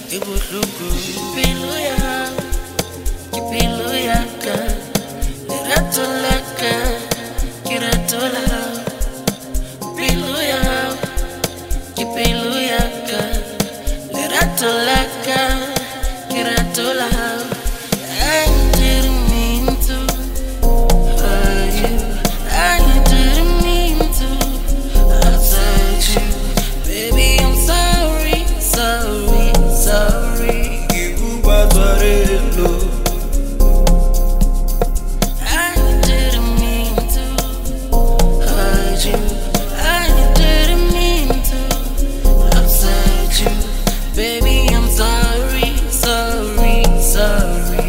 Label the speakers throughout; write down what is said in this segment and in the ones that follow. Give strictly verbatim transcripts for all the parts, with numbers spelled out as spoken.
Speaker 1: ibuhlungu impilo yami impilo yakho liratolaka kiratola impilo yami impilo yakho liratolaka kiratola. I didn't mean to hurt you, I didn't mean to upset you, baby. I'm sorry, sorry, sorry. I didn't mean to hurt you, I didn't mean to upset you, baby. I'm sorry, sorry, sorry.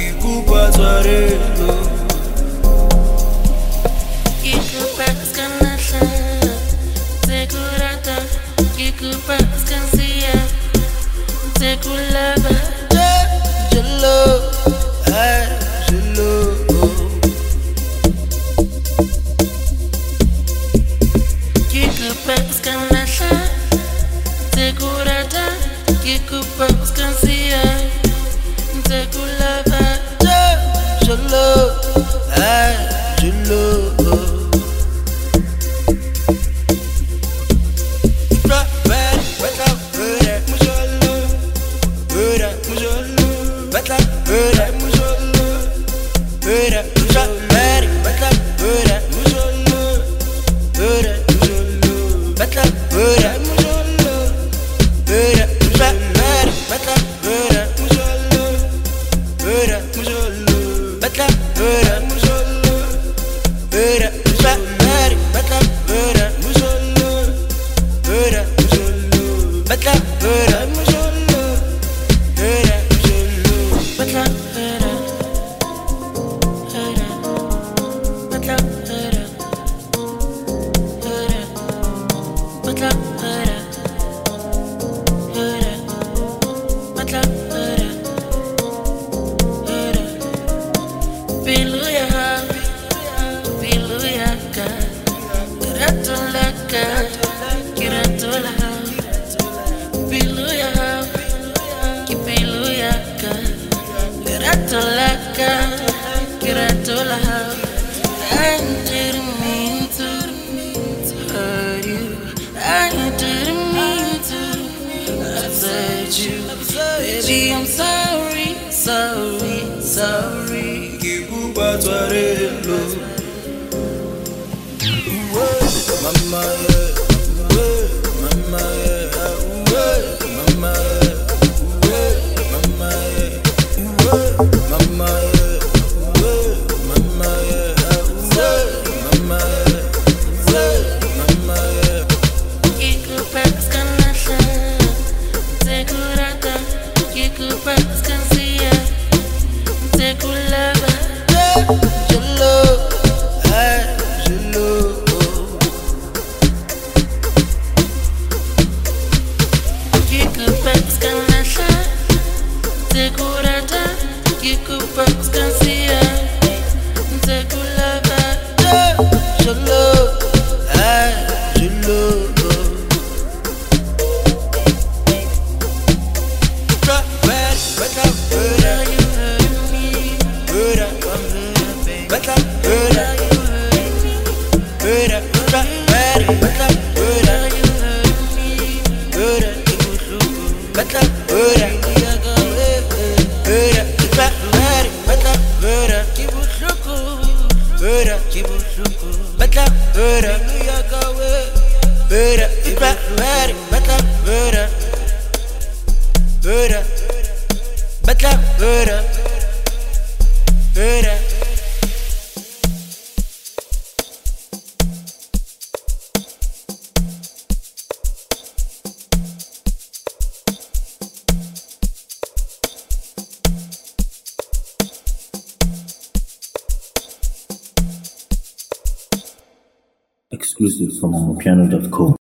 Speaker 1: I didn't mean to hurt you, I didn't mean to upset you, baby. I'm sorry, sorry, sorry. Mama, mama, mama,
Speaker 2: Exclusive from amapiano dot com.